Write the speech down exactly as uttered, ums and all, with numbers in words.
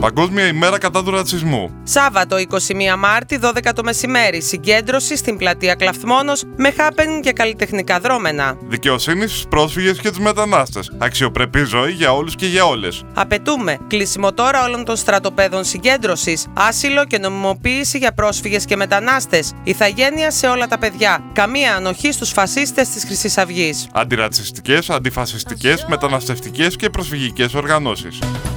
Παγκόσμια ημέρα κατά του ρατσισμού. Σάββατο εικοστή πρώτη Μάρτη, δώδεκα το μεσημέρι, συγκέντρωση στην πλατεία Κλαφθμόνος με happening και καλλιτεχνικά δρόμενα. Δικαιοσύνη στους πρόσφυγες και τους μετανάστες. Αξιοπρεπή ζωή για όλους και για όλες. Απαιτούμε κλείσιμο τώρα όλων των στρατοπέδων συγκέντρωσης, άσυλο και νομιμοποίηση για πρόσφυγες και μετανάστες, ηθαγένεια σε όλα τα παιδιά, καμία ανοχή στους φασίστες της Χρυσής Αυγής. Αντιρατσιστικές, αντιφασιστικές, μεταναστευτικές και προσφυγικές οργανώσεις.